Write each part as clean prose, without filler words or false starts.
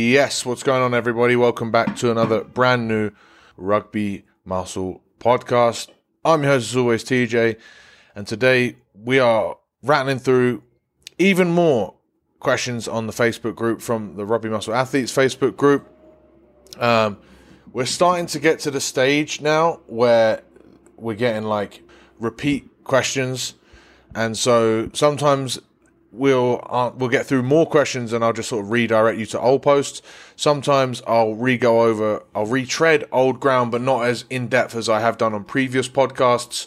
Yes, what's going on, everybody? Welcome back to another brand new Rugby Muscle podcast. I'm your host, as always, TJ, and today we are rattling through even more questions on the Facebook group from the Rugby Muscle Athletes Facebook group. We're starting to get to the stage now where we're getting like repeat questions, and so sometimes we'll get through more questions and I'll just sort of redirect you to old posts. Sometimes I'll retread old ground, but not as in-depth as I have done on previous podcasts.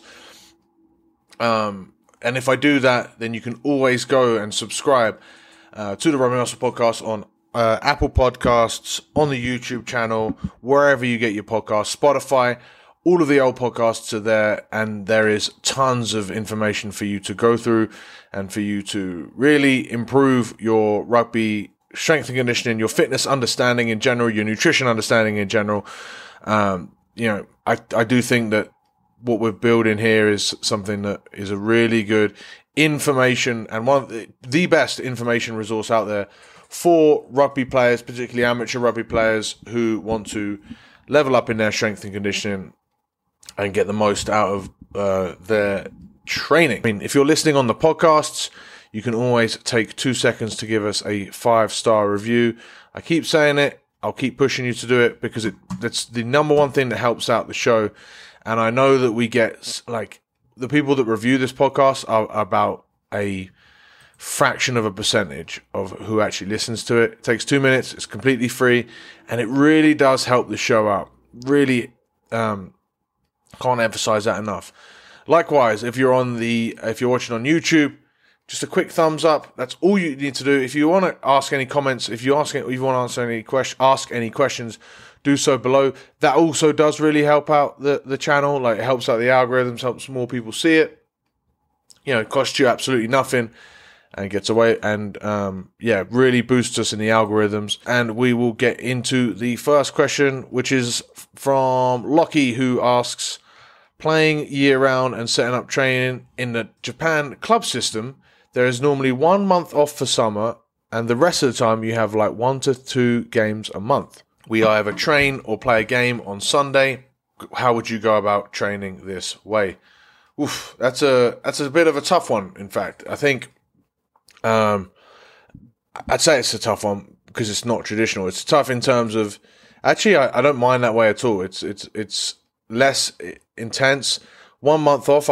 And if I do that, then you can always go and subscribe to the Rugby Muscle Podcast on Apple Podcasts, on the YouTube channel, wherever you get your podcasts, Spotify. All of the old podcasts are there, and there is tons of information for you to go through and for you to really improve your rugby strength and conditioning, your fitness understanding in general, your nutrition understanding in general. I do think that what we're building here is something that is a really good information and one of the best information resource out there for rugby players, particularly amateur rugby players who want to level up in their strength and conditioning and get the most out of their training. I mean, if you're listening on the podcasts, you can always take 2 seconds to give us a 5-star review. I keep saying it. I'll keep pushing you to do it because that's the number one thing that helps out the show. And I know that we get, like, the people that review this podcast are about a fraction of a percentage of who actually listens to it. It takes 2 minutes. It's completely free. And it really does help the show out. Really, can't emphasize that enough. Likewise, if you're watching on YouTube, just a quick thumbs up. That's all you need to do. If you want to ask any comments, if you want to ask any questions, do so below. That also does really help out the channel. Like, it helps out the algorithms, helps more people see it. It costs you absolutely nothing and gets away and really boosts us in the algorithms. And we will get into the first question, which is from Lockie, who asks, playing year-round and setting up training in the Japan club system, there is normally 1 month off for summer, and the rest of the time you have like 1 to 2 games a month. We either train or play a game on Sunday. How would you go about training this way? Oof, that's a bit of a tough one, in fact. I think I'd say it's a tough one because it's not traditional. It's tough in terms of, actually, I don't mind that way at all. It's less intense. 1 month off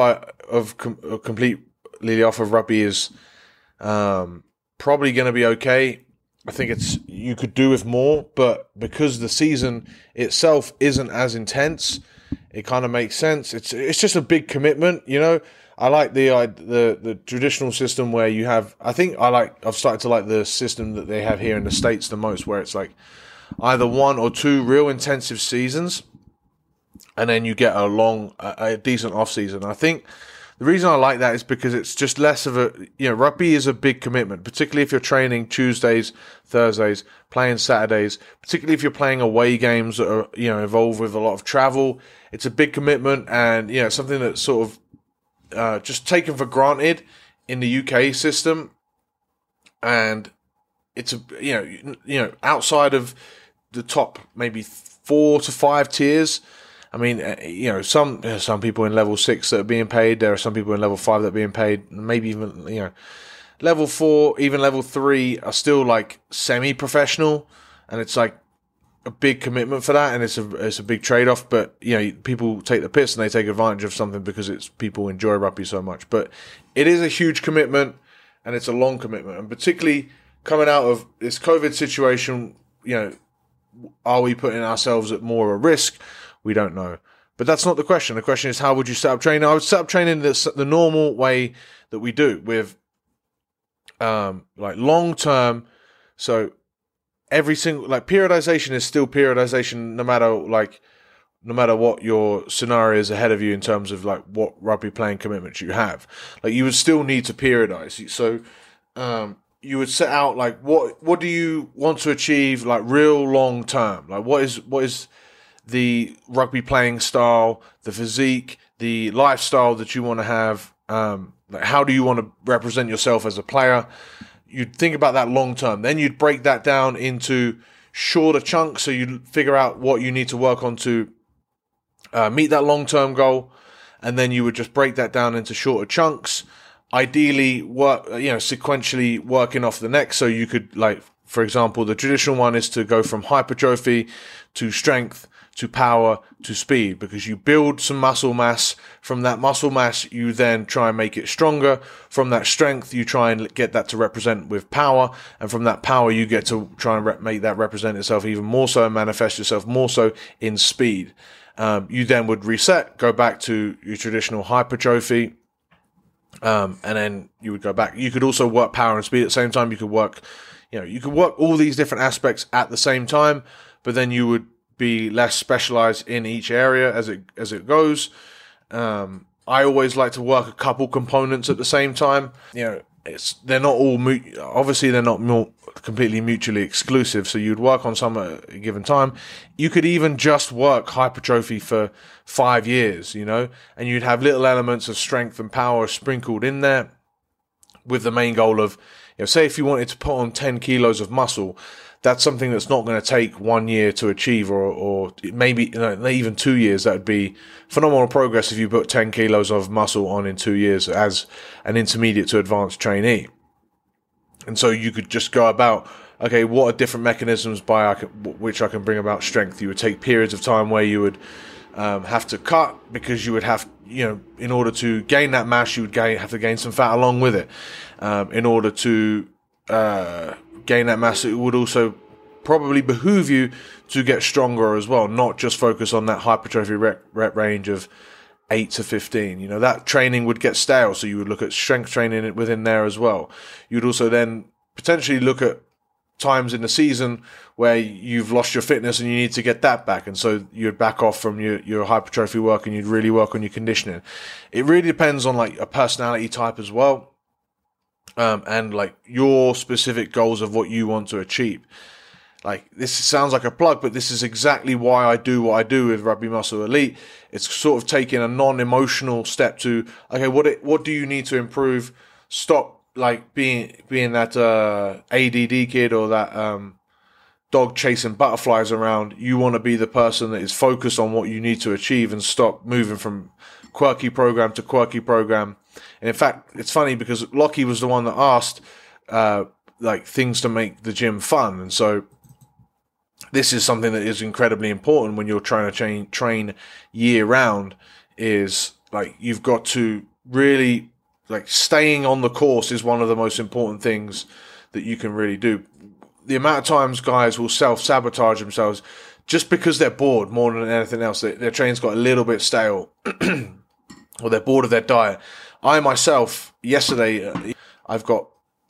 completely off of rugby is probably going to be okay. I think you could do with more, but because the season itself isn't as intense, it kind of makes sense. It's just a big commitment, I like the traditional system where you have. I've started to like the system that they have here in the States the most, where it's like either 1 or 2 real intensive seasons, and then you get a decent off season. I think the reason I like that is because it's just less of a, rugby is a big commitment, particularly if you're training Tuesdays, Thursdays, playing Saturdays, particularly if you're playing away games that are, involved with a lot of travel. It's a big commitment and, something that's sort of just taken for granted in the UK system. And it's, outside of the top maybe 4 to 5 tiers. I mean, some people in level 6 that are being paid. There are some people in level 5 that are being paid. Maybe even, level 4, even level 3 are still like semi-professional, and it's like a big commitment for that, and it's a big trade-off. But people take the piss and they take advantage of something because people enjoy rugby so much. But it is a huge commitment, and it's a long commitment, and particularly coming out of this COVID situation, are we putting ourselves at more of a risk? We don't know. But that's not the question. The question is, how would you set up training? I would set up training the normal way that we do with like long term. So every single, like, periodization is still periodization no matter what your scenario is ahead of you in terms of like what rugby playing commitments you have. Like, you would still need to periodize. So you would set out like what do you want to achieve, like, real long term? Like, what is the rugby playing style, the physique, the lifestyle that you want to have? Like, how do you want to represent yourself as a player? You'd think about that long term. Then you'd break that down into shorter chunks. So you figure out what you need to work on to meet that long-term goal, and then you would just break that down into shorter chunks. Ideally, work sequentially working off the next. So you could, like, for example, the traditional one is to go from hypertrophy to strength to power to speed, because you build some muscle mass. From that muscle mass, you then try and make it stronger. From that strength, you try and get that to represent with power. And from that power, you get to try and make that represent itself even more so and manifest yourself more so in speed. You then would reset, go back to your traditional hypertrophy, and then you would go back. You could also work power and speed at the same time. You could work all these different aspects at the same time, but then you would be less specialized in each area as it goes. I always like to work a couple components at the same time. They're not all obviously they're not completely mutually exclusive. So you'd work on some at a given time. You could even just work hypertrophy for 5 years, and you'd have little elements of strength and power sprinkled in there, with the main goal of, say if you wanted to put on 10 kilos of muscle, that's something that's not going to take 1 year to achieve, or maybe even 2 years. That would be phenomenal progress if you put 10 kilos of muscle on in 2 years as an intermediate to advanced trainee. And so you could just go about, okay, what are different mechanisms by which I can bring about strength? You would take periods of time where you would have to cut, because you would have, in order to gain that mass, you would have to gain some fat along with it. In order to gain that mass, it would also probably behoove you to get stronger as well, not just focus on that hypertrophy rep range of 8 to 15. That training would get stale, so you would look at strength training within there as well. You'd also then potentially look at times in the season where you've lost your fitness and you need to get that back, and so you'd back off from your hypertrophy work and you'd really work on your conditioning. It really depends on like a personality type as well. And like your specific goals of what you want to achieve. Like, this sounds like a plug, but this is exactly why I do what I do with Rugby Muscle Elite. It's sort of taking a non-emotional step to, okay, what do you need to improve? Stop like being that ADD kid or that dog chasing butterflies around. You want to be the person that is focused on what you need to achieve, and stop moving from quirky program to quirky program. And in fact, it's funny because Lockie was the one that asked like things to make the gym fun. And so this is something that is incredibly important when you're trying to train year round, is like you've got to really, like, staying on the course is one of the most important things that you can really do. The amount of times guys will self-sabotage themselves just because they're bored more than anything else. Their training's got a little bit stale or they're bored of their diet. I myself, yesterday, I've got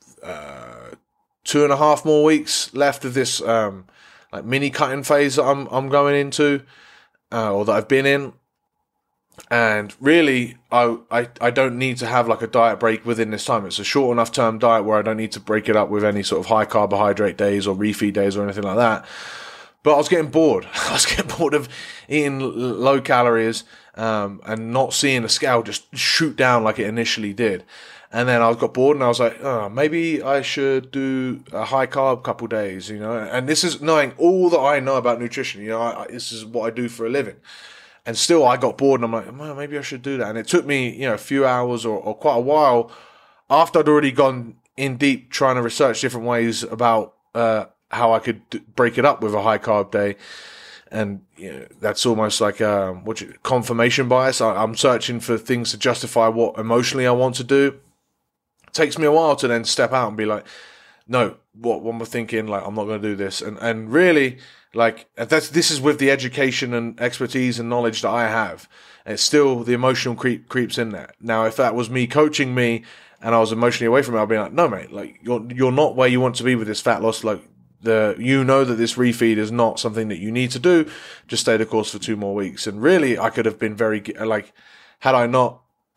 2.5 more weeks left of this like mini cutting phase that I'm going into, or that I've been in. And really, I don't need to have like a diet break within this time. It's a short enough term diet where I don't need to break it up with any sort of high carbohydrate days or refeed days or anything like that. But I was getting bored. I was getting bored of eating low calories and not seeing the scale just shoot down like it initially did. And then I got bored and I was like, oh, maybe I should do a high carb couple days, And this is knowing all that I know about nutrition. This is what I do for a living. And still I got bored and I'm like, well, maybe I should do that. And it took me, a few hours or quite a while after I'd already gone in deep trying to research different ways about how I could break it up with a high carb day. And that's almost like confirmation bias. I'm searching for things to justify what emotionally I want to do. It takes me a while to then step out and be like, no, what am I thinking? Like, I'm not going to do this. And really, like, this is with the education and expertise and knowledge that I have. And it's still the emotional creeps in there. Now, if that was me coaching me and I was emotionally away from it, I'd be like, no, mate, like you're not where you want to be with this fat loss. Like, that this refeed is not something that you need to do. Just stay the course for 2 more weeks. And really, I could have been very, like, had I not,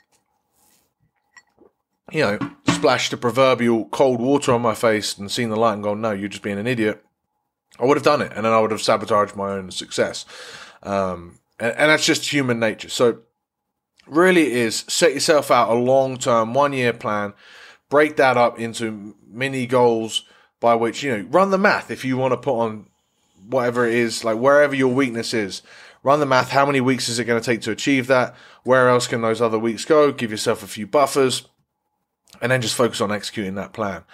splashed the proverbial cold water on my face and seen the light and gone, no, you're just being an idiot, I would have done it. And then I would have sabotaged my own success. And that's just human nature. So really is set yourself out a long-term 1-year plan, break that up into mini goals by which, run the math. If you want to put on whatever it is, like wherever your weakness is. Run the math. How many weeks is it going to take to achieve that? Where else can those other weeks go? Give yourself a few buffers, and then just focus on executing that plan.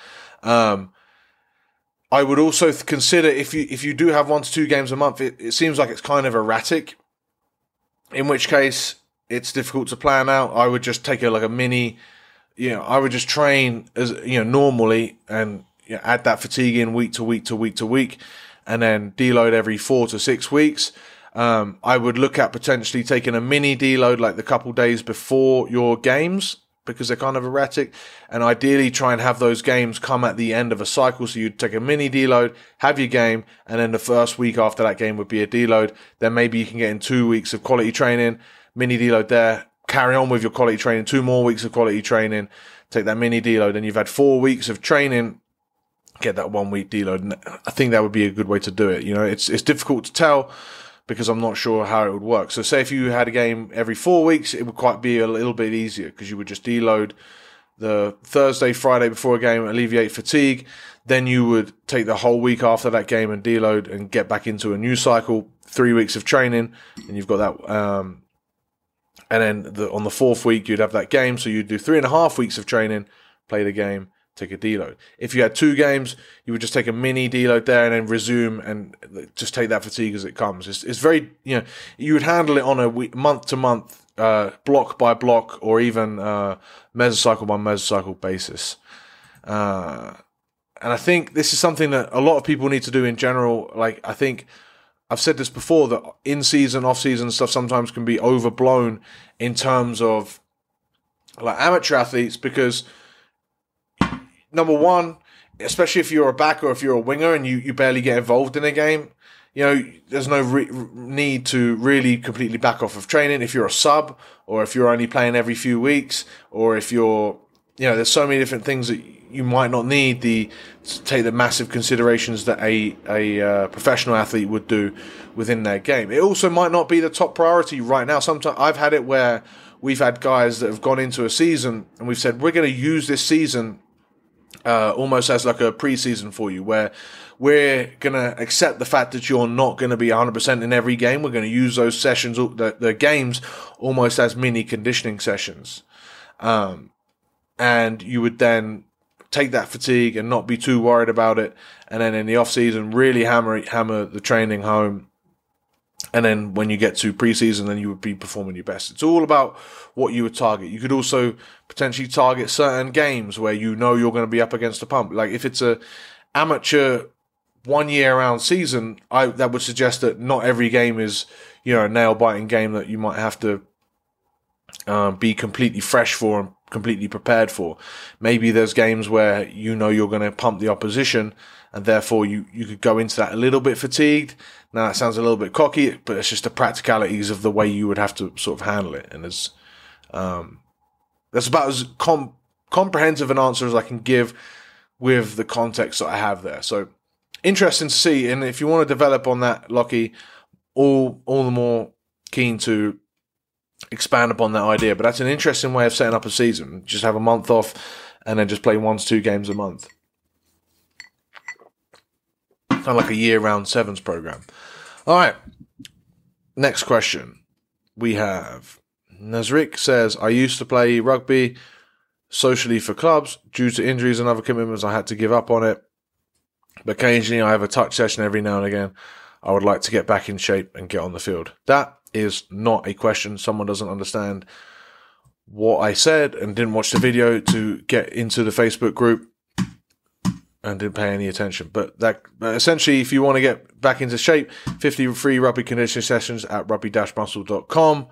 I would also consider if you do have 1 to 2 games a month, it seems like it's kind of erratic, in which case it's difficult to plan out. I would just take a mini, I would just train as normally and add that fatigue in week to week to week to week, and then deload every 4 to 6 weeks. I would look at potentially taking a mini deload like the couple days before your games, because they're kind of erratic, and ideally try and have those games come at the end of a cycle. So you'd take a mini deload, have your game, and then the first week after that game would be a deload. Then maybe you can get in 2 weeks of quality training, mini deload there, carry on with your quality training, 2 more weeks of quality training, take that mini deload, and you've had 4 weeks of training, get that 1 week deload. And I think that would be a good way to do it. It's difficult to tell, because I'm not sure how it would work. So say if you had a game every 4 weeks, it would quite be a little bit easier, because you would just deload the Thursday, Friday before a game, alleviate fatigue. Then you would take the whole week after that game and deload and get back into a new cycle, 3 weeks of training, and you've got that. And then on the 4th week, you'd have that game. So you'd do 3.5 weeks of training, play the game, take a deload. If you had 2 games, you would just take a mini deload there and then resume and just take that fatigue as it comes. It's very, you would handle it on a month to month, block by block, or even mesocycle by mesocycle basis. And I think this is something that a lot of people need to do in general. Like, I think I've said this before, that in-season, off-season stuff sometimes can be overblown in terms of like amateur athletes, because number one, especially if you're a back or if you're a winger and you barely get involved in a game, there's no need to really completely back off of training. If you're a sub, or if you're only playing every few weeks, or if you're, there's so many different things that you might not need to take the massive considerations that a professional athlete would do within their game. It also might not be the top priority right now. Sometimes I've had it where we've had guys that have gone into a season and we've said, we're going to use this season almost as like a preseason for you, where we're going to accept the fact that you're not going to be 100% in every game. We're going to use those sessions, the games, almost as mini conditioning sessions. And you would then take that fatigue and not be too worried about it. And then in the off season, really hammer the training home. And then when you get to preseason, then you would be performing your best. It's all about what you would target. You could also potentially target certain games where you're going to be up against a pump. Like if it's a amateur 1 year round season, that would suggest that not every game is, a nail biting game that you might have to be completely fresh for and completely prepared for. Maybe there's games where you're going to pump the opposition, and therefore you could go into that a little bit fatigued. Now that sounds a little bit cocky, but it's just the practicalities of the way you would have to sort of handle it. And that's about as comprehensive an answer as I can give with the context that I have there. So interesting to see. And if you want to develop on that, Lockie, all the more keen to expand upon that idea. But that's an interesting way of setting up a season. Just have a month off and then just play 1 to 2 games a month. Kind of like a year-round sevens program. All right. Next question. We have Nazrik says, I used to play rugby socially for clubs. Due to injuries and other commitments, I had to give up on it. But occasionally I have a touch session every now and again. I would like to get back in shape and get on the field. That is not a question. Someone doesn't understand what I said and didn't watch the video to get into the Facebook group and didn't pay any attention. But essentially, if you want to get back into shape, 50 free rugby conditioning sessions at rugby-muscle.com.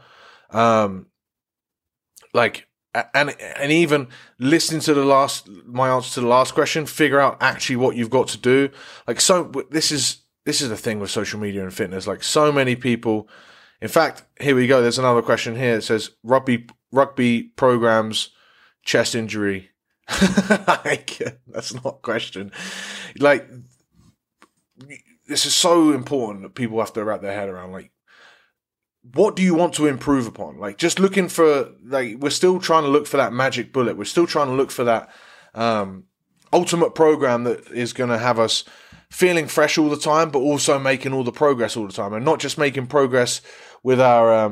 And even listening to my answer to the last question, figure out actually what you've got to do. This is the thing with social media and fitness. Like, so many people. In fact, here we go. There's another question here. It says rugby programs chest injury. That's not a question. Like, this is so important that people have to wrap their head around. Like, what do you want to improve upon? Like, just looking for, we're still trying to look for that magic bullet. We're still trying to look for that ultimate program that is going to have us feeling fresh all the time, but also making all the progress all the time, and not just making progress with our,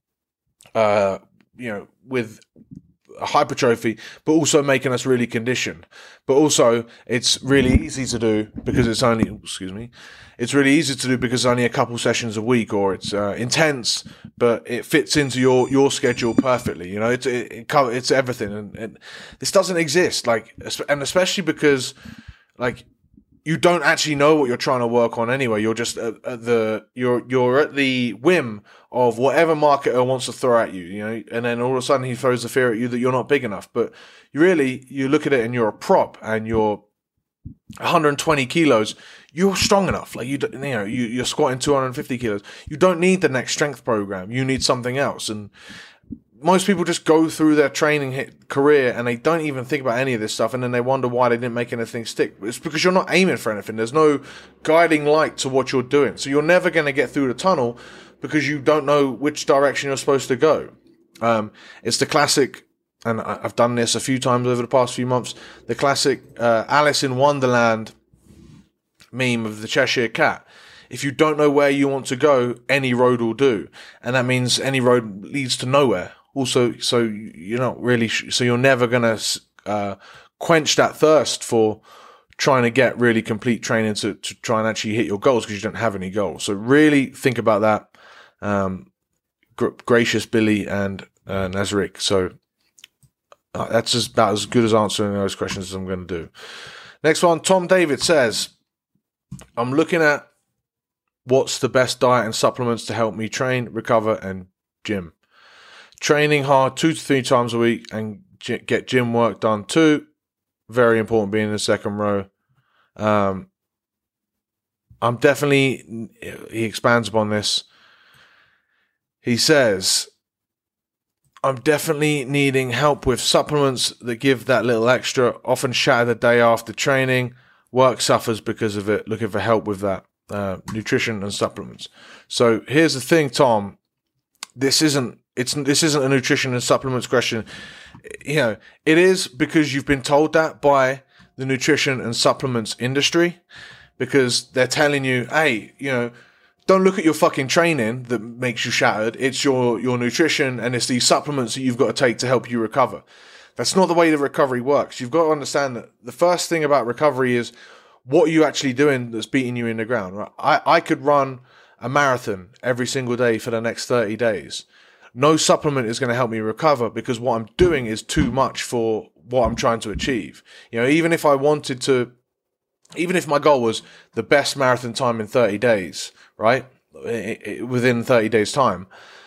with hypertrophy, but also making us really conditioned. But also, it's really easy to do because it's only, it's really easy to do because it's only a couple sessions a week, or it's intense, but it fits into your schedule perfectly. It's everything, and this doesn't exist. And especially because, you don't actually know what you're trying to work on anyway. You're just you're at the whim of whatever marketer wants to throw at you, and then all of a sudden he throws the fear at you that you're not big enough. But you look at it and you're a prop and you're 120 kilos. You're strong enough. You're squatting 250 kilos. You don't need the next strength program. You need something else. And most people just go through their training career and they don't even think about any of this stuff, and then they wonder why they didn't make anything stick. It's because you're not aiming for anything. There's no guiding light to what you're doing. So you're never going to get through the tunnel because you don't know which direction you're supposed to go. It's the classic, and I've done this a few times over the past few months, the classic Alice in Wonderland meme of the Cheshire Cat. If you don't know where you want to go, any road will do. And that means any road leads to nowhere. Also, so you're not really, so you're never going to quench that thirst for trying to get really complete training to try and actually hit your goals because you don't have any goals. So really think about that. Gracious Billy and Nazarick. So that's about as good as answering those questions as I'm going to do. Next one, Tom David says, I'm looking at what's the best diet and supplements to help me train, recover, and gym. Training hard 2 to 3 times a week and get gym work done too. Very important being in the second row. I'm definitely, he expands upon this. He says, I'm definitely needing help with supplements that give that little extra, often shatter the day after training. Work suffers because of it. Looking for help with that. Nutrition and supplements. So here's the thing, Tom. This isn't a nutrition and supplements question. It is because you've been told that by the nutrition and supplements industry, because they're telling you, hey, don't look at your fucking training that makes you shattered. It's your nutrition and it's these supplements that you've got to take to help you recover. That's not the way the recovery works. You've got to understand that the first thing about recovery is what are you actually doing that's beating you in the ground. Right? I could run a marathon every single day for the next 30 days. No supplement is going to help me recover because what I'm doing is too much for what I'm trying to achieve. Even if my goal was the best marathon time in 30 days, right? Within 30 days time,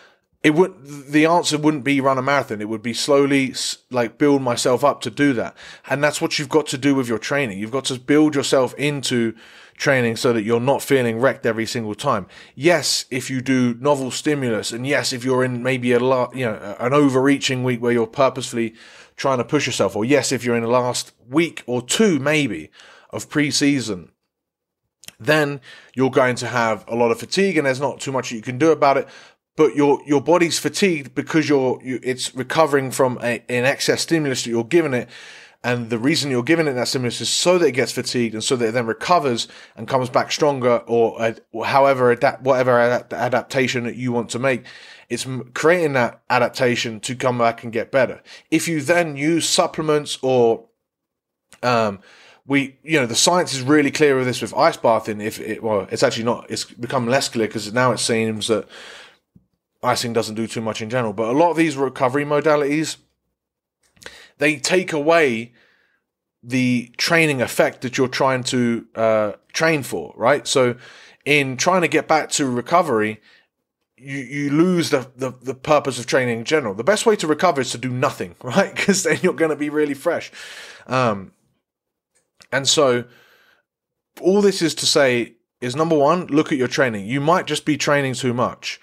the answer wouldn't be run a marathon. It would be slowly build myself up to do that. And that's what you've got to do with your training. You've got to build yourself into training so that you're not feeling wrecked every single time. Yes, if you do novel stimulus, and yes, if you're in maybe an overreaching week where you're purposefully trying to push yourself, or yes, if you're in the last week or two maybe of pre-season, then you're going to have a lot of fatigue and there's not too much you can do about it. But your body's fatigued because it's recovering from an excess stimulus that you're giving it. And the reason you're giving it that stimulus is so that it gets fatigued and so that it then recovers and comes back stronger, or whatever adaptation that you want to make. It's creating that adaptation to come back and get better. If you then use supplements or, the science is really clear with this with ice bathing. It's actually not, it's become less clear because now it seems that icing doesn't do too much in general. But a lot of these recovery modalities, they take away the training effect that you're trying to train for, right? So in trying to get back to recovery, you lose the purpose of training in general. The best way to recover is to do nothing, right? Because then you're going to be really fresh. And so all this is to say is, number one, look at your training. You might just be training too much.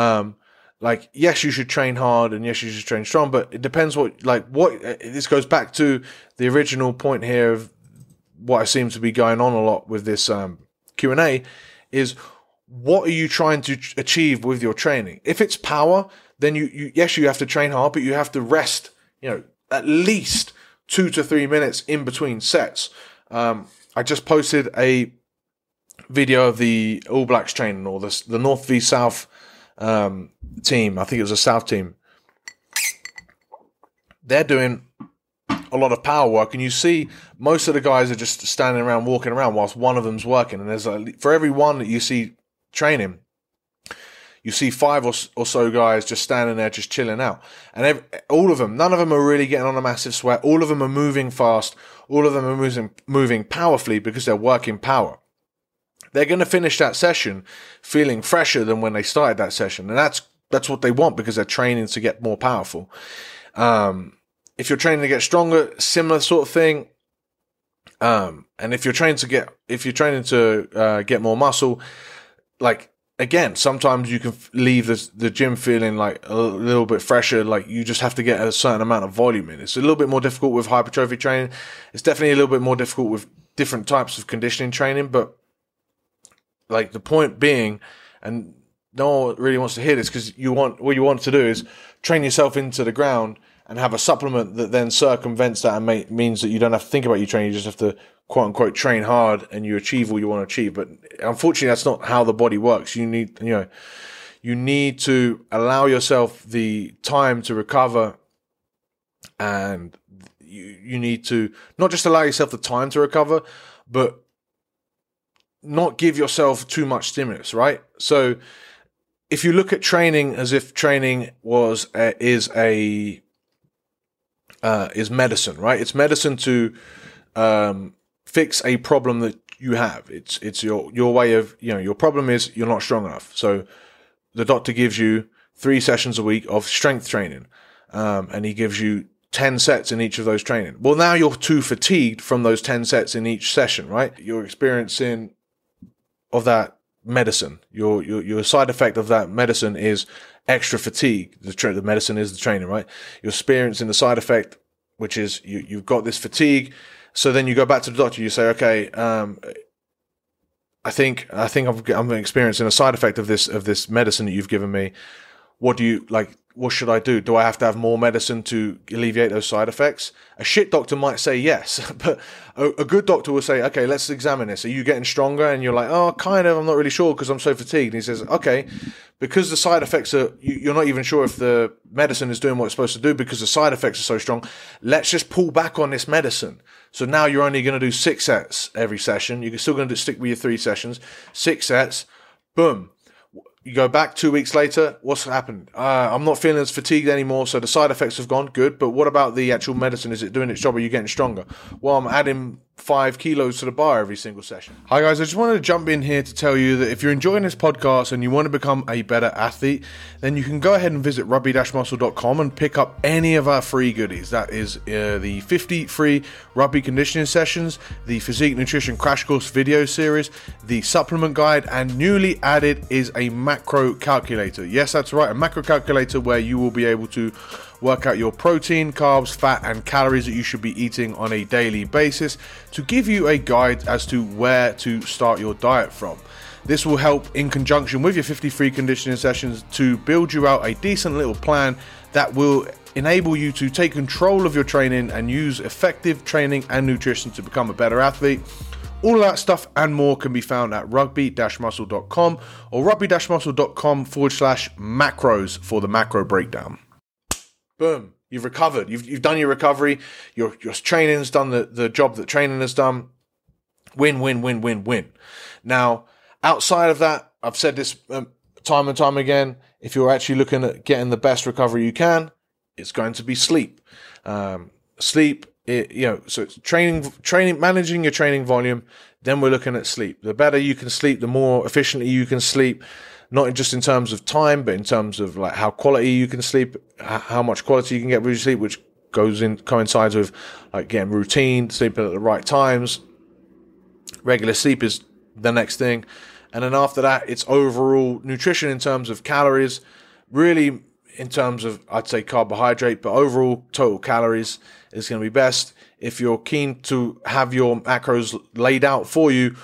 Yes, you should train hard and yes, you should train strong, but it depends this goes back to the original point here of what I seem to be going on a lot with this Q&A is, what are you trying to achieve with your training? If it's power, then you have to train hard, but you have to rest, at least 2 to 3 minutes in between sets. I just posted a video of the All Blacks training, or the North v South team. I think it was a South team. They're doing a lot of power work, and you see most of the guys are just standing around, walking around, whilst one of them's working. And there's for every one that you see training, you see 5 or so guys just standing there, just chilling out. And all of them, none of them are really getting on a massive sweat. All of them are moving fast. All of them are moving powerfully because they're working power. They're going to finish that session feeling fresher than when they started that session. And that's what they want, because they're training to get more powerful. If you're training to get stronger, similar sort of thing. And if you're training to get more muscle, like, again, sometimes you can leave the gym feeling like a little bit fresher. Like, you just have to get a certain amount of volume in. It's a little bit more difficult with hypertrophy training. It's definitely a little bit more difficult with different types of conditioning training. But like, the point being, and no one really wants to hear this, because what you want to do is train yourself into the ground and have a supplement that then circumvents that and means that you don't have to think about your training. You just have to, quote unquote, train hard and you achieve all you want to achieve. But unfortunately, that's not how the body works. You need to allow yourself the time to recover, and you need to not just allow yourself the time to recover, but not give yourself too much stimulus, right? So if you look at training as if training is medicine, right? It's medicine to fix a problem that you have. It's your way of, your problem is you're not strong enough. So the doctor gives you 3 sessions a week of strength training, and he gives you 10 sets in each of those training. Well, now you're too fatigued from those 10 sets in each session, right? You're experiencing of that medicine. Your side effect of that medicine is extra fatigue. The medicine is the training, right? You're experiencing the side effect, which is you've got this fatigue. So then you go back to the doctor. You say, okay, I think I'm experiencing a side effect of this medicine that you've given me. What should I do? Do I have to have more medicine to alleviate those side effects? A shit doctor might say yes, but a good doctor will say, okay, let's examine this. Are you getting stronger? And you're like, oh, kind of, I'm not really sure because I'm so fatigued. And he says, okay, because the side effects you're not even sure if the medicine is doing what it's supposed to do because the side effects are so strong. Let's just pull back on this medicine. So now you're only going to do 6 sets every session. You're still going to stick with your 3 sessions, 6 sets, boom. You go back 2 weeks later, what's happened? I'm not feeling as fatigued anymore, so the side effects have gone, good. But what about the actual medicine? Is it doing its job? Are you getting stronger? Well, I'm adding 5 kilos to the bar every single session. Hi guys, I just wanted to jump in here to tell you that if you're enjoying this podcast and you want to become a better athlete, then you can go ahead and visit rugby-muscle.com and pick up any of our free goodies. That is the 50 free rugby conditioning sessions, the physique nutrition crash course video series, the supplement guide, and newly added is a macro calculator. Yes, that's right, a macro calculator where you will be able to work out your protein, carbs, fat, and calories that you should be eating on a daily basis to give you a guide as to where to start your diet from. This will help in conjunction with your 50 free conditioning sessions to build you out a decent little plan that will enable you to take control of your training and use effective training and nutrition to become a better athlete. All of that stuff and more can be found at rugby-muscle.com or rugby-muscle.com/macros for the macro breakdown. Boom, you've recovered. You've done your recovery. Your training's done the job that training has done. Win, win, win, win, win. Now, outside of that, I've said this time and time again, if you're actually looking at getting the best recovery you can, it's going to be sleep. So it's training, managing your training volume. Then we're looking at sleep. The better you can sleep, the more efficiently you can sleep. Not just in terms of time, but in terms of like how quality you can sleep, how much quality you can get with your sleep, which coincides with like getting routine, sleeping at the right times. Regular sleep is the next thing. And then after that, it's overall nutrition in terms of calories, really in terms of, I'd say carbohydrate, but overall total calories is going to be best. If you're keen to have your macros laid out for you,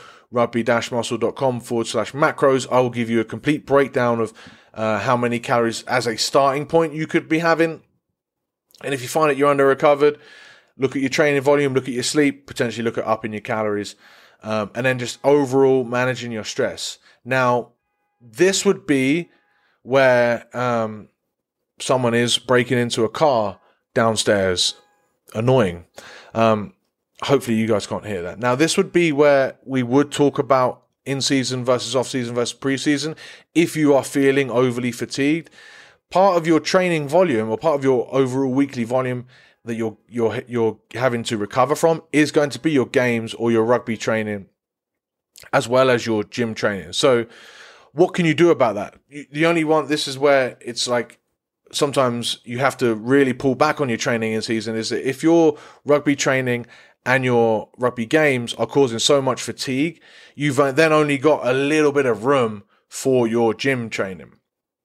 rugby-muscle.com/macros. I will give you a complete breakdown of how many calories as a starting point you could be having. And if you find that you're under recovered look at your training volume, look at your sleep, potentially look at upping your calories, and then just overall managing your stress. Now, this would be where someone is breaking into a car downstairs, annoying. Hopefully you guys can't hear that. Now, this would be where we would talk about in-season versus off-season versus pre-season. If you are feeling overly fatigued, part of your training volume or part of your overall weekly volume that you're having to recover from is going to be your games or your rugby training, as well as your gym training. So what can you do about that? The only one, this is where it's like sometimes you have to really pull back on your training in season, is that if your rugby training and your rugby games are causing so much fatigue, you've then only got a little bit of room for your gym training.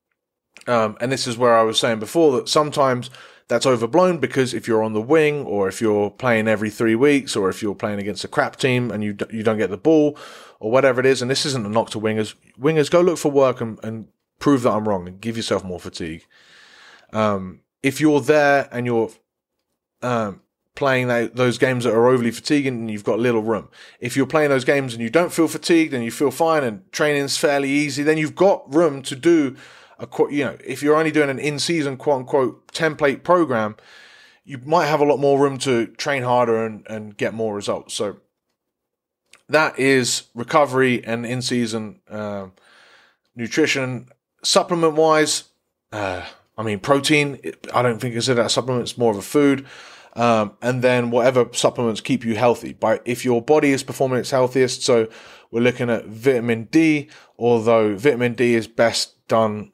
And this is where I was saying before that sometimes that's overblown, because if you're on the wing, or if you're playing every 3 weeks, or if you're playing against a crap team and you don't get the ball or whatever it is, and this isn't a knock to wingers. Wingers, go look for work and prove that I'm wrong and give yourself more fatigue. If you're there and you're playing those games that are overly fatiguing, and you've got little room. If you're playing those games and you don't feel fatigued and you feel fine and training's fairly easy, then you've got room to do if you're only doing an in-season quote unquote template program, you might have a lot more room to train harder and get more results. So that is recovery and in-season nutrition. Supplement wise, protein, I don't think consider that a supplement. It's more of a food. And then whatever supplements keep you healthy. If your body is performing its healthiest, so we're looking at vitamin D, although vitamin D is best done.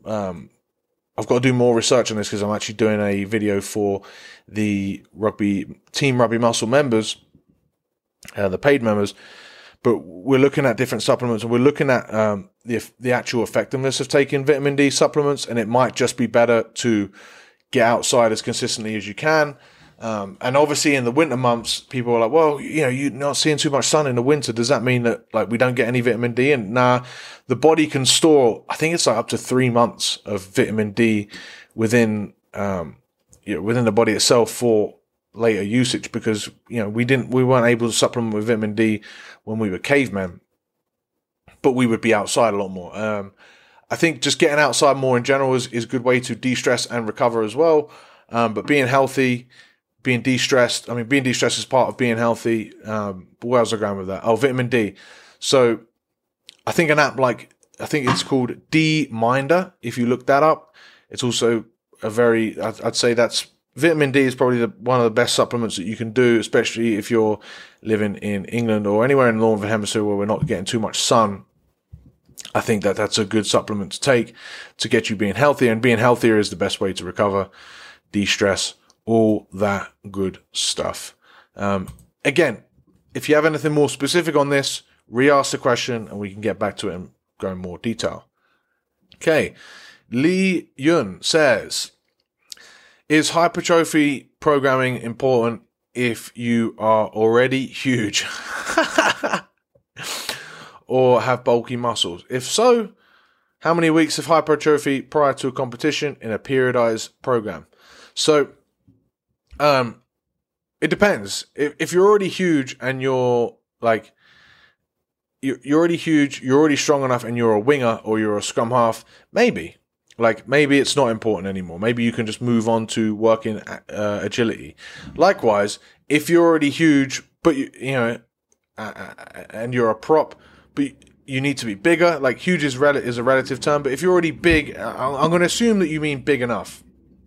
I've got to do more research on this because I'm actually doing a video for the Team Rugby Muscle members, the paid members. But we're looking at different supplements, and we're looking at the actual effectiveness of taking vitamin D supplements, and it might just be better to get outside as consistently as you can. And obviously in the winter months, people are like, well, you're not seeing too much sun in the winter. Does that mean that we don't get any vitamin D? And nah, the body can store, I think it's up to 3 months of vitamin D within the body itself for later usage, because, we weren't able to supplement with vitamin D when we were cavemen, but we would be outside a lot more. I think just getting outside more in general is a good way to de-stress and recover as well. But being healthy, being de-stressed is part of being healthy. Where was I going with that? Oh, vitamin D. So I think an app I think it's called D-Minder. If you look that up, it's also I'd say that's vitamin D is probably one of the best supplements that you can do, especially if you're living in England or anywhere in the Northern Hemisphere where we're not getting too much sun. I think that's a good supplement to take to get you being healthier, and being healthier is the best way to recover, de-stress, all that good stuff. Again, if you have anything more specific on this, re-ask the question and we can get back to it and go in more detail. Okay. Lee Yun says, is hypertrophy programming important if you are already huge or have bulky muscles? If so, how many weeks of hypertrophy prior to a competition in a periodized program? So, it depends. If you're already huge and you're already huge, you're already strong enough, and you're a winger or you're a scrum half, maybe it's not important anymore. Maybe you can just move on to working agility. Likewise, if you're already huge, but and you're a prop, but you need to be bigger. Like, huge is a relative term, but if you're already big, I'm going to assume that you mean big enough.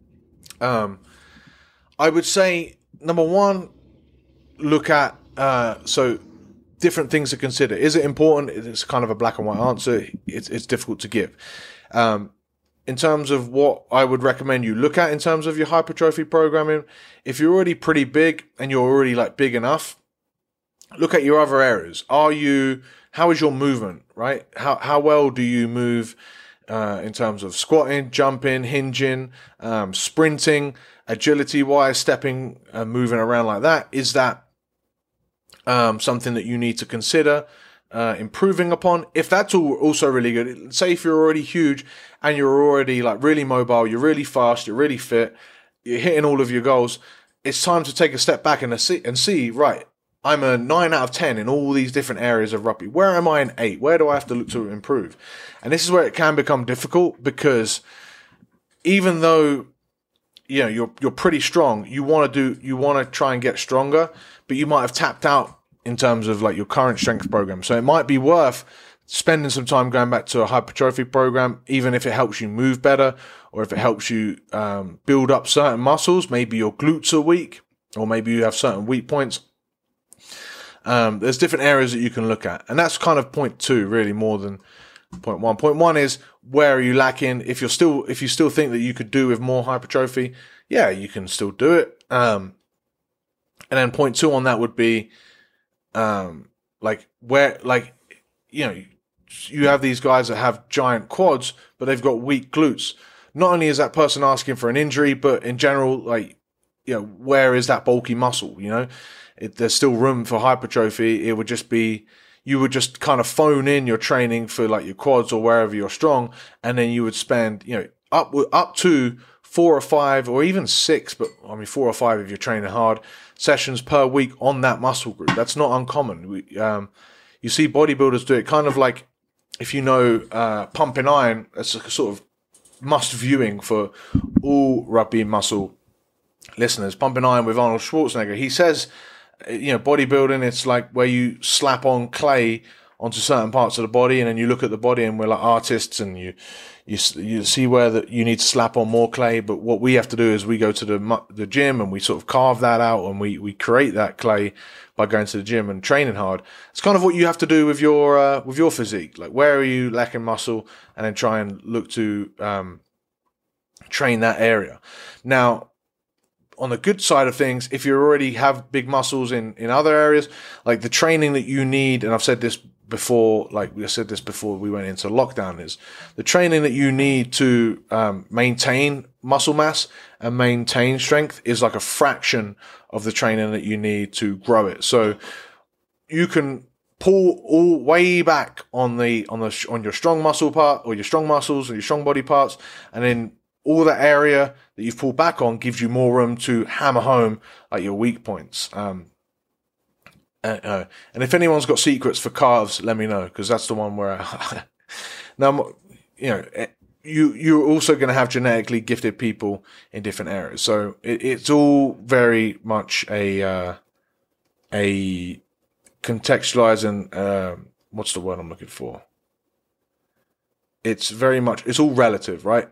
I would say, number one, look at different things to consider. Is it important? It's kind of a black and white answer. It's difficult to give. In terms of what I would recommend you look at in terms of your hypertrophy programming, if you're already pretty big and you're already big enough, look at your other areas. How is your movement, right? How well do you move in terms of squatting, jumping, hinging, sprinting, agility-wise, stepping, moving around like that? Is that something that you need to consider improving upon? If that's also really good, say if you're already huge and you're already really mobile, you're really fast, you're really fit, you're hitting all of your goals, it's time to take a step back and see, right, I'm a 9 out of 10 in all these different areas of rugby. Where am I in 8? Where do I have to look to improve? And this is where it can become difficult, because even though you're pretty strong, you want to try and get stronger, but you might have tapped out in terms of like your current strength program. So it might be worth spending some time going back to a hypertrophy program, even if it helps you move better, or if it helps you build up certain muscles. Maybe your glutes are weak, or maybe you have certain weak points. There's different areas that you can look at, and that's kind of point 2, really, more than point 1. Point 1 is, where are you lacking? If you still think that you could do with more hypertrophy, yeah, you can still do it. And then point 2 on that would be, you have these guys that have giant quads, but they've got weak glutes. Not only is that person asking for an injury, but in general, where is that bulky muscle? There's still room for hypertrophy. It would just be, you would just kind of phone in your training for like your quads or wherever you're strong, and then you would spend, up to 4 or 5 or even 6, but 4 or 5 if you're training hard, sessions per week on that muscle group. That's not uncommon. You see bodybuilders do it, kind of like, if Pumping Iron, it's a sort of must viewing for all rugby muscle listeners. Pumping Iron with Arnold Schwarzenegger. He says, bodybuilding, it's like where you slap on clay onto certain parts of the body, and then you look at the body, and we're like artists, and you see where that you need to slap on more clay. But what we have to do is we go to the gym, and we sort of carve that out, and we create that clay by going to the gym and training hard. It's kind of what you have to do with your physique. Like, where are you lacking muscle, and then try and look to train that area. Now, on the good side of things, if you already have big muscles in other areas, like the training that you need, and I've said this before, before we went into lockdown, is the training that you need to maintain muscle mass and maintain strength is like a fraction of the training that you need to grow it. So you can pull all way back on your strong muscle part, or your strong muscles, or your strong body parts, and then all that area that you've pulled back on gives you more room to hammer home like your weak points. And if anyone's got secrets for calves, let me know, because that's the one where now, you're also going to have genetically gifted people in different areas. So it's all very much a contextualizing, what's the word I'm looking for? It's all relative, right?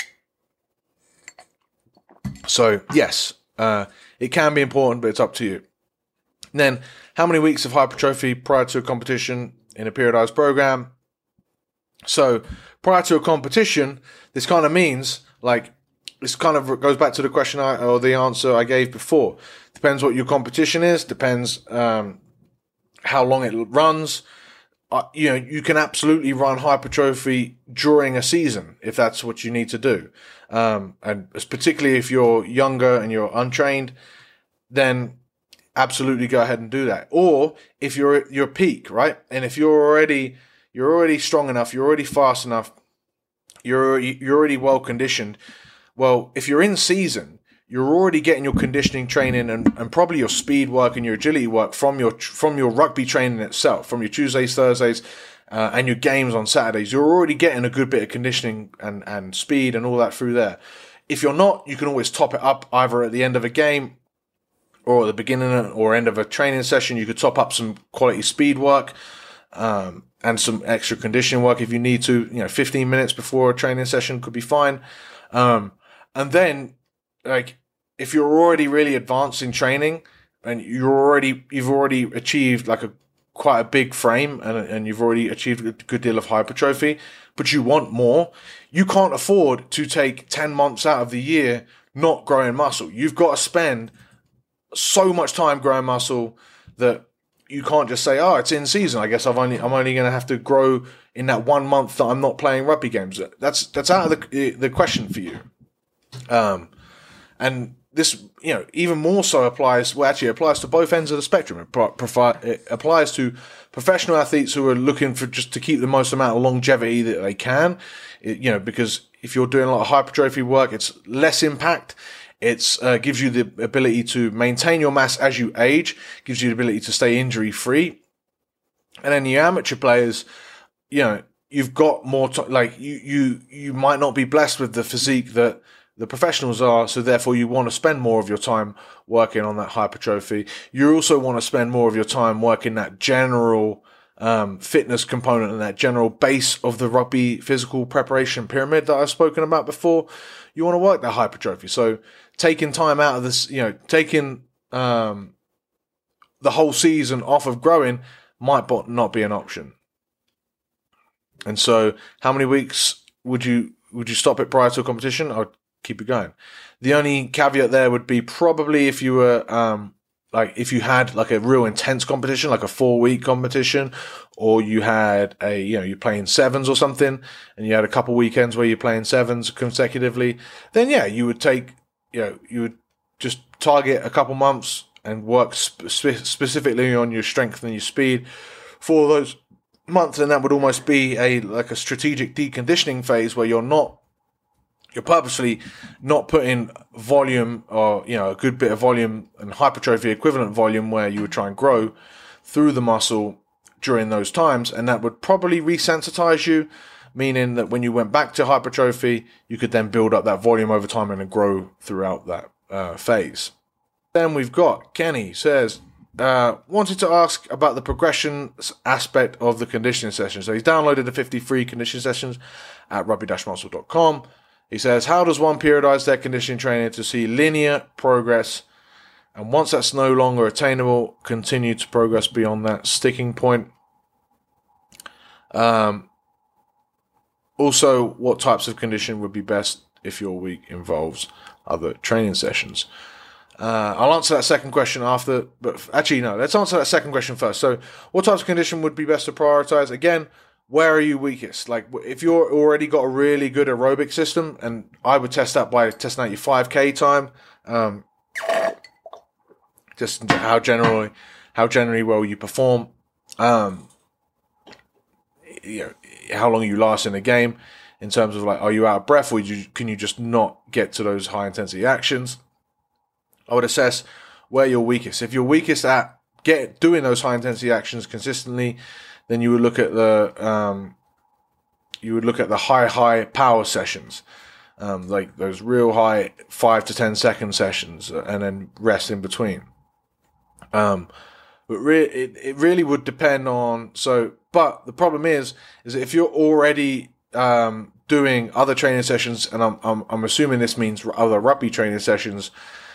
So yes, it can be important, but it's up to you. And then, how many weeks of hypertrophy prior to a competition in a periodized program? So prior to a competition, this kind of means, like, this kind of goes back to the question or the answer I gave before. Depends what your competition is. Depends how long it runs. You can absolutely run hypertrophy during a season if that's what you need to do. And particularly if you're younger and you're untrained, then absolutely go ahead and do that. Or if you're at your peak, right? And if you're already strong enough, you're already fast enough, you're already well conditioned. Well, if you're in season, you're already getting your conditioning training and probably your speed work and your agility work from your rugby training itself, from your Tuesdays, Thursdays, and your games on Saturdays. You're already getting a good bit of conditioning and speed and all that through there. If you're not, you can always top it up either at the end of a game or at the beginning or end of a training session. You could top up some quality speed work and some extra conditioning work if you need to. 15 minutes before a training session could be fine. And then, like, if you're already really advanced in training and you've already achieved like quite a big frame and you've already achieved a good deal of hypertrophy, but you want more, you can't afford to take 10 months out of the year not growing muscle. You've got to spend so much time growing muscle that you can't just say, oh, it's in season, I guess I'm only going to have to grow in that 1 month that I'm not playing rugby games. That's out of the question for you. And this, even more so applies to both ends of the spectrum. It applies to professional athletes who are looking for just to keep the most amount of longevity that they can, because if you're doing a lot of hypertrophy work, it's less impact. It's gives you the ability to maintain your mass as you age, gives you the ability to stay injury free. And then the amateur players, you've got more you might not be blessed with the physique that the professionals are, so therefore you want to spend more of your time working on that hypertrophy. You also want to spend more of your time working that general fitness component and that general base of the rugby physical preparation pyramid that I've spoken about before. You want to work that hypertrophy. So taking time out of this, taking the whole season off of growing might not be an option. And so how many weeks would you stop it prior to a competition? I'd keep it going. The only caveat there would be probably if you were if you had like a real intense competition, like a 4-week competition, or you had you're playing sevens or something, and you had a couple weekends where you're playing sevens consecutively, then you would you would just target a couple months and work specifically on your strength and your speed for those months, and that would almost be a strategic deconditioning phase where you're purposely not putting volume or, a good bit of volume and hypertrophy equivalent volume where you would try and grow through the muscle during those times. And that would probably resensitize you, meaning that when you went back to hypertrophy, you could then build up that volume over time and then grow throughout that phase. Then we've got Kenny says, wanted to ask about the progression aspect of the conditioning session. So he's downloaded the 53 conditioning sessions at rugby-muscle.com. He says, how does one periodize their conditioning training to see linear progress? And once that's no longer attainable, continue to progress beyond that sticking point. Also, what types of conditioning would be best if your week involves other training sessions? I'll answer that second question after, but actually, no, let's answer that second question first. So, what types of conditioning would be best to prioritize? Again, where are you weakest? Like, if you're already got a really good aerobic system, and I would test that by testing out your 5K time, just how generally well you perform, how long you last in a game, in terms of like, are you out of breath, or can you just not get to those high intensity actions? I would assess where you're weakest. If you're weakest at doing those high intensity actions consistently, then you would look at the high power sessions, like those real high 5 to 10 second sessions, and then rest in between. But it really would depend on. But the problem is that if you're already doing other training sessions, and I'm assuming this means other rugby training sessions,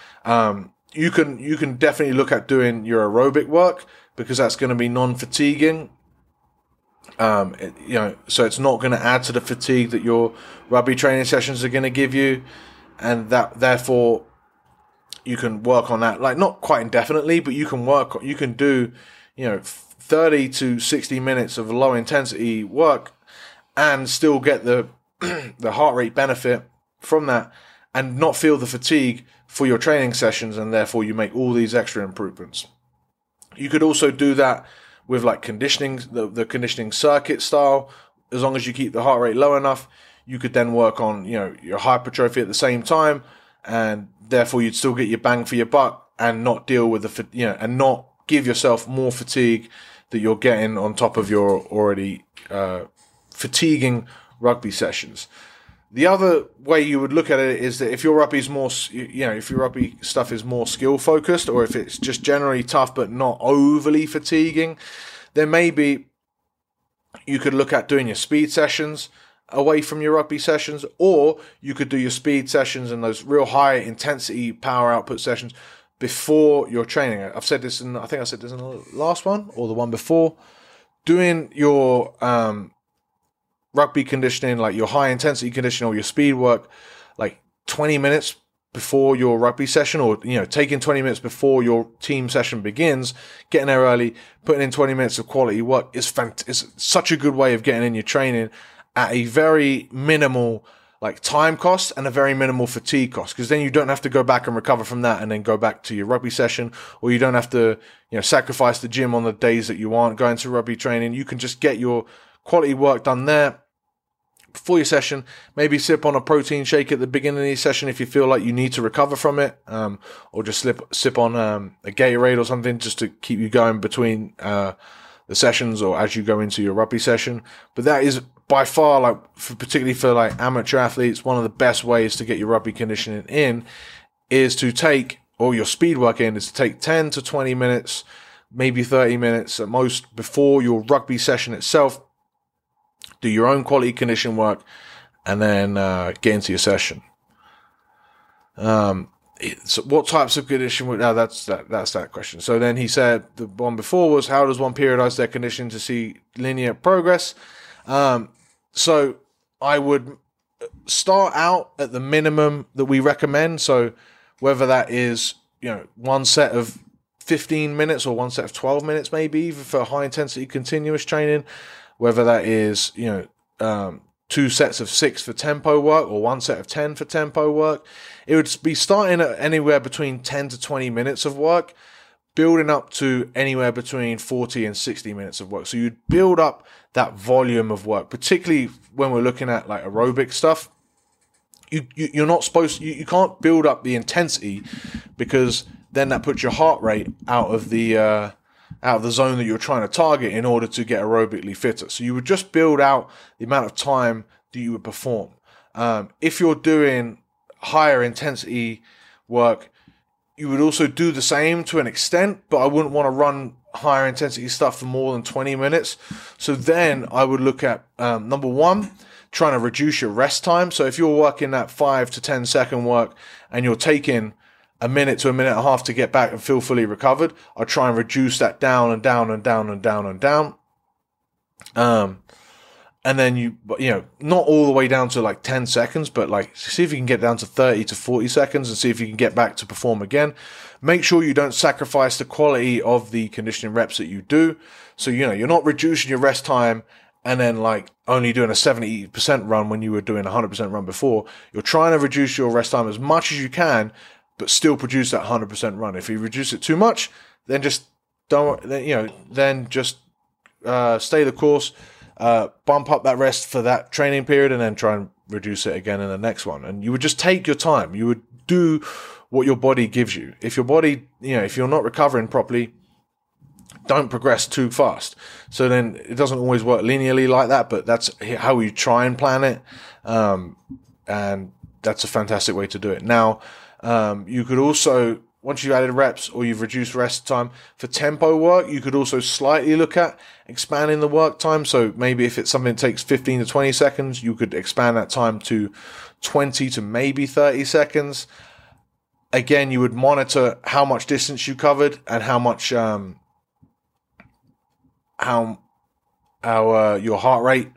you can definitely look at doing your aerobic work, because that's going to be non-fatiguing. So it's not going to add to the fatigue that your rugby training sessions are going to give you, and that therefore you can work on that, like not quite indefinitely, but you can do 30 to 60 minutes of low intensity work and still get the the heart rate benefit from that and not feel the fatigue for your training sessions, and therefore you make all these extra improvements. You could also do that with like conditioning, the conditioning circuit style. As long as you keep the heart rate low enough, you could then work on your hypertrophy at the same time, and therefore you'd still get your bang for your buck and not deal with and not give yourself more fatigue that you're getting on top of your already fatiguing rugby sessions. The other way you would look at it is that if your rugby is more, if your rugby stuff is more skill focused, or if it's just generally tough but not overly fatiguing, then maybe you could look at doing your speed sessions away from your rugby sessions, or you could do your speed sessions and those real high intensity power output sessions before your training. I think I said this in the last one or the one before. Doing your rugby conditioning, like your high intensity conditioning or your speed work, like 20 minutes before your rugby session, or taking 20 minutes before your team session begins, getting there early, putting in 20 minutes of quality work is such a good way of getting in your training at a very minimal like time cost and a very minimal fatigue cost, because then you don't have to go back and recover from that and then go back to your rugby session, or you don't have to sacrifice the gym on the days that you aren't going to rugby training. You can just get your quality work done there before your session, maybe sip on a protein shake at the beginning of your session if you feel like you need to recover from it, or just sip on a Gatorade or something just to keep you going between the sessions or as you go into your rugby session. But that is by far, like, particularly for like amateur athletes, one of the best ways to get your rugby conditioning in is to take, or your speed work in, is to take 10 to 20 minutes, maybe 30 minutes at most before your rugby session itself. Do your own quality condition work, and then get into your session. So what types of condition? That's that question. So then he said the one before was, how does one periodize their condition to see linear progress? So I would start out at the minimum that we recommend. So whether that is, one set of 15 minutes or one set of 12 minutes, maybe even for high intensity continuous training. Whether that is, 2 sets of 6 for tempo work or 1 set of 10 for tempo work. It would be starting at anywhere between 10 to 20 minutes of work, building up to anywhere between 40 and 60 minutes of work. So you'd build up that volume of work, particularly when we're looking at like aerobic stuff. You're not supposed, you can't build up the intensity, because then that puts your heart rate out of the zone that you're trying to target in order to get aerobically fitter. So you would just build out the amount of time that you would perform. If you're doing higher intensity work, you would also do the same to an extent, but I wouldn't want to run higher intensity stuff for more than 20 minutes. So then I would look at, number one, trying to reduce your rest time. So if you're working that 5 to 10 second work and you're taking a minute to a minute and a half to get back and feel fully recovered, I'll try and reduce that down and down and down and down and down. And then not all the way down to like 10 seconds, but like see if you can get down to 30 to 40 seconds and see if you can get back to perform again. Make sure you don't sacrifice the quality of the conditioning reps that you do. So, you're not reducing your rest time and then like only doing a 70% run when you were doing a 100% run before. You're trying to reduce your rest time as much as you can, but still produce that 100% run. If you reduce it too much, then just don't, then just stay the course, bump up that rest for that training period, and then try and reduce it again in the next one. And you would just take your time. You would do what your body gives you. If your body, if you're not recovering properly, don't progress too fast. So then it doesn't always work linearly like that, but that's how you try and plan it. And that's a fantastic way to do it. Now, you could also, once you've added reps or you've reduced rest time for tempo work, you could also slightly look at expanding the work time. So maybe if it's something that takes 15 to 20 seconds, you could expand that time to 20 to maybe 30 seconds. Again, you would monitor how much distance you covered and how much, your heart rate,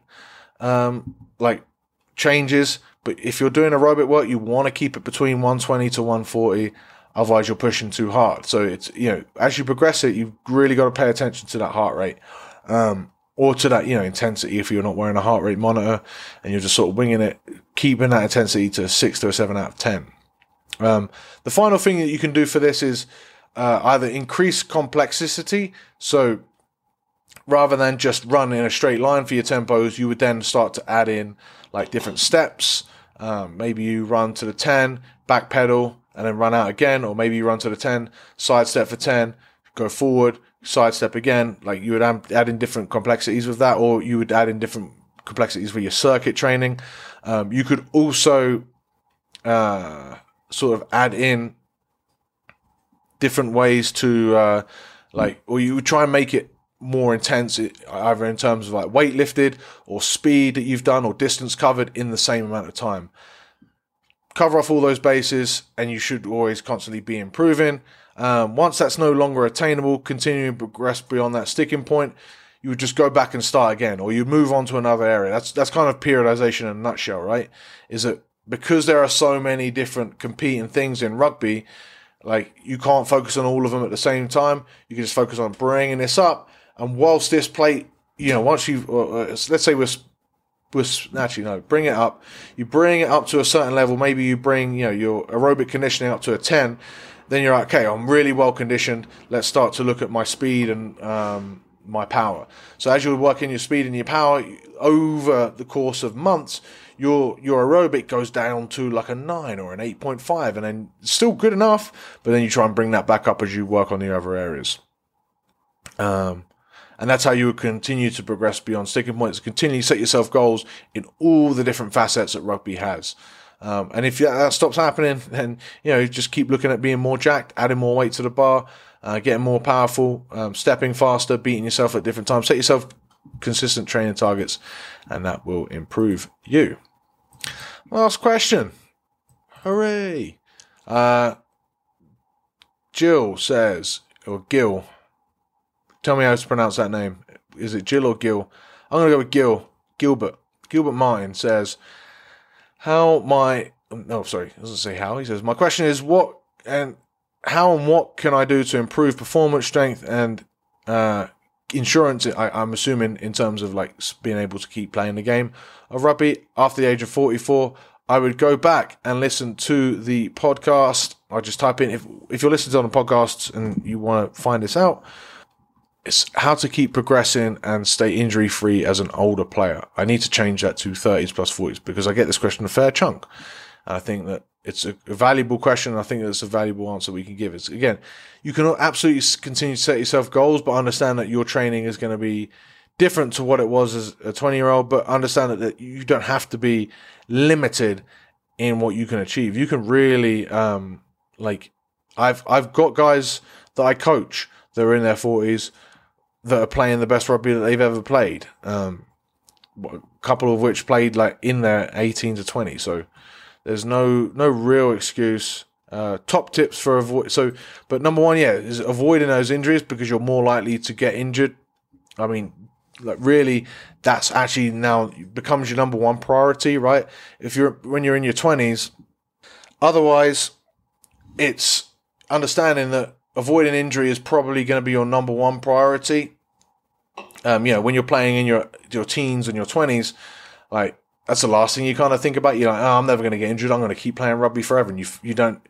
changes. But if you're doing aerobic work, you want to keep it between 120 to 140. Otherwise, you're pushing too hard. So it's, as you progress it, you've really got to pay attention to that heart rate, or to that, intensity. If you're not wearing a heart rate monitor and you're just sort of winging it, keeping that intensity to 6 to a 7 out of 10. The final thing that you can do for this is, either increase complexity. So rather than just run in a straight line for your tempos, you would then start to add in like different steps. Maybe you run to the 10, back pedal, and then run out again. Or maybe you run to the 10, side step for 10, go forward, side step again. Like you would add in different complexities with that, or you would add in different complexities with your circuit training. You could also sort of add in different ways to or you would try and make it more intense, either in terms of like weight lifted or speed that you've done or distance covered in the same amount of time. Cover off all those bases and you should always constantly be improving. Once that's no longer attainable, continue to progress beyond that sticking point, you would just go back and start again, or you move on to another area. That's kind of periodization in a nutshell, right? Is that because there are so many different competing things in rugby, like you can't focus on all of them at the same time. You can just focus on bringing this up. And whilst this plate, once you, let's say bring it up. You bring it up to a certain level. Maybe you bring, your aerobic conditioning up to a 10. Then you're like, okay, I'm really well conditioned. Let's start to look at my speed and, my power. So as you're working your speed and your power over the course of months, your aerobic goes down to like a 9 or an 8.5, and then it's still good enough, but then you try and bring that back up as you work on the other areas. And that's how you would continue to progress beyond sticking points, continue to set yourself goals in all the different facets that rugby has. And if that stops happening, then, just keep looking at being more jacked, adding more weight to the bar, getting more powerful, stepping faster, beating yourself at different times. Set yourself consistent training targets, and that will improve you. Last question. Hooray. Jill says, or Gil, tell me how to pronounce that name. Is it Jill or Gil? I'm going to go with Gil. Gilbert Martin says, he doesn't say how. He says, my question is how and what can I do to improve performance, strength, and insurance? I'm assuming in terms of like being able to keep playing the game of rugby after the age of 44. I would go back and listen to the podcast. I just type in, if you're listening on the podcasts and you want to find this out, it's how to keep progressing and stay injury free as an older player. I need to change that to 30s plus 40s because I get this question a fair chunk. And I think that it's a valuable question. And I think that's a valuable answer we can give. It's, again, you can absolutely continue to set yourself goals, but understand that your training is going to be different to what it was as a 20-year-old, but understand that you don't have to be limited in what you can achieve. You can really, I've got guys that I coach that are in their 40s that are playing the best rugby that they've ever played. A couple of which played like in their 18 to 20. So there's no real excuse. Top tips for but number one, is avoiding those injuries because you're more likely to get injured. I mean, like really, that's actually now becomes your number one priority, right? When you're in your 20s. Otherwise, it's understanding that avoiding injury is probably going to be your number one priority. When you're playing in your teens and your 20s, like that's the last thing you kind of think about. You're like, oh, I'm never going to get injured. I'm going to keep playing rugby forever. And you don't,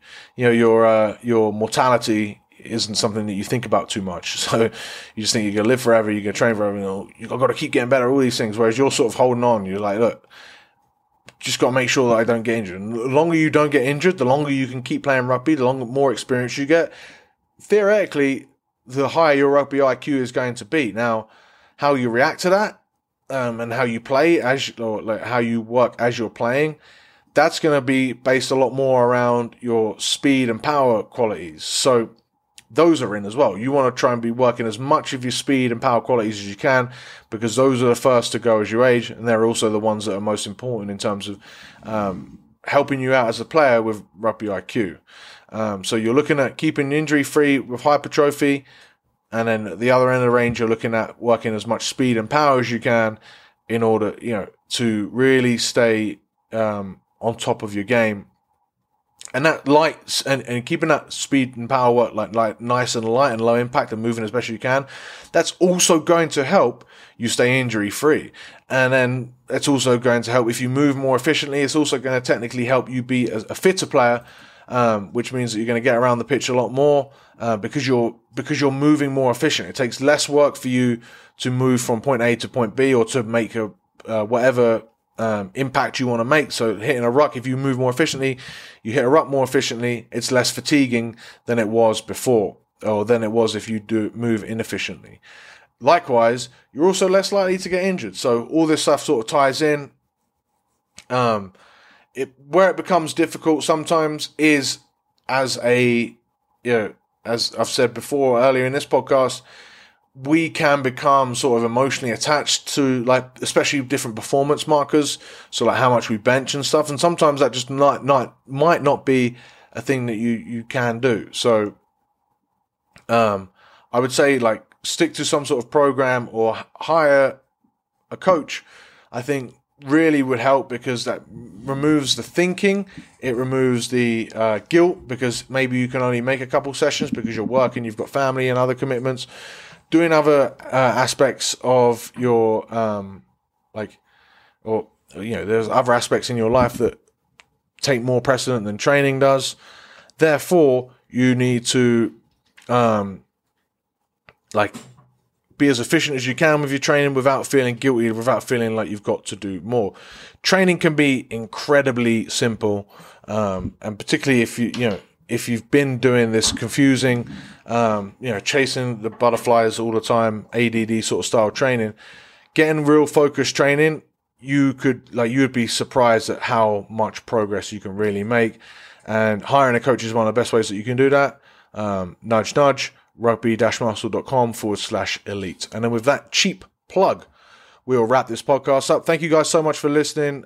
your mortality isn't something that you think about too much. So you just think you're going to live forever. You're going to train forever. You've got to keep getting better. All these things. Whereas you're sort of holding on. You're like, look, just got to make sure that I don't get injured. And the longer you don't get injured, the longer you can keep playing rugby, the more experience you get. Theoretically, the higher your rugby IQ is going to be. Now, how you react to that, and how you play how you work as you're playing, that's going to be based a lot more around your speed and power qualities. So those are in as well. You want to try and be working as much of your speed and power qualities as you can because those are the first to go as you age, and they're also the ones that are most important in terms of helping you out as a player with rugby IQ. So you're looking at keeping injury free with hypertrophy, and then at the other end of the range, you're looking at working as much speed and power as you can in order, to really stay on top of your game. And that and keeping that speed and power work like nice and light and low impact and moving as best as you can, that's also going to help you stay injury free. And then it's also going to help if you move more efficiently. It's also going to technically help you be a fitter player. Which means that you're going to get around the pitch a lot more because you're moving more efficient. It takes less work for you to move from point A to point B or to make whatever impact you want to make. So hitting a ruck, if you move more efficiently, you hit a ruck more efficiently, it's less fatiguing than it was before, or than it was if you move inefficiently. Likewise, you're also less likely to get injured. So all this stuff sort of ties in. Where it becomes difficult sometimes is as I've said before earlier in this podcast, we can become sort of emotionally attached to especially different performance markers. So like how much we bench and stuff. And sometimes that just might not be a thing that you can do. So, I would say stick to some sort of program or hire a coach. I think really would help because that removes the thinking. It removes the guilt because maybe you can only make a couple sessions because you're working, you've got family and other commitments. Doing other aspects of your there's other aspects in your life that take more precedent than training does. Therefore, you need to be be as efficient as you can with your training without feeling guilty, without feeling like you've got to do more. Training can be incredibly simple, and particularly if you've been doing this confusing, chasing the butterflies all the time, ADD sort of style training, getting real focused training, you would be surprised at how much progress you can really make. And hiring a coach is one of the best ways that you can do that. Nudge, nudge, rugby-muscle.com/elite. And then with that cheap plug, we'll wrap this podcast up. Thank you guys so much for listening.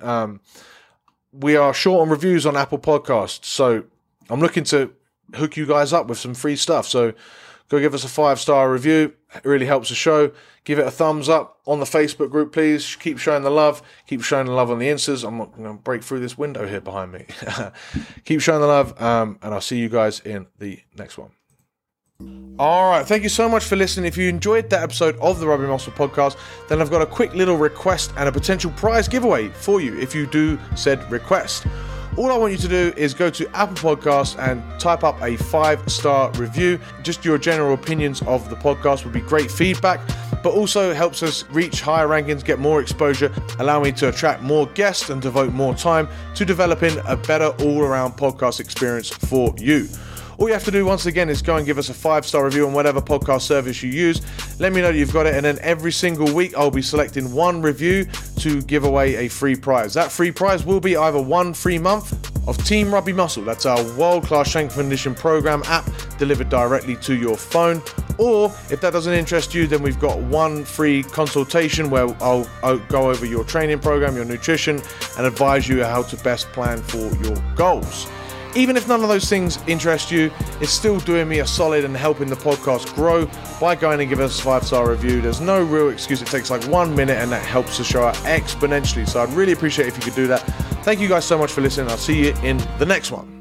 We are short on reviews on Apple Podcasts, so I'm looking to hook you guys up with some free stuff. So go give us a 5-star review. It really helps the show. Give it a thumbs up on the Facebook group, please. Keep showing the love. Keep showing the love on the Instas. I'm not going to break through this window here behind me. Keep showing the love, and I'll see you guys in the next one. All right, thank you so much for listening. If you enjoyed that episode of the Rugby Muscle Podcast, then I've got a quick little request and a potential prize giveaway for you if you do said request. All I want you to do is go to Apple Podcasts and type up a 5-star review. Just your general opinions of the podcast would be great feedback, but also helps us reach higher rankings, get more exposure, allow me to attract more guests and devote more time to developing a better all-around podcast experience for you. All you have to do, once again, is go and give us a 5-star review on whatever podcast service you use. Let me know that you've got it, and then every single week I'll be selecting one review to give away a free prize. That free prize will be either 1 free month of Team Rugby Muscle. That's our world-class strength and condition program app delivered directly to your phone. Or if that doesn't interest you, then we've got 1 free consultation where I'll go over your training program, your nutrition, and advise you how to best plan for your goals. Even if none of those things interest you, it's still doing me a solid and helping the podcast grow by going and giving us a 5-star review. There's no real excuse. It takes like 1 minute and that helps the show out exponentially. So I'd really appreciate it if you could do that. Thank you guys so much for listening. I'll see you in the next one.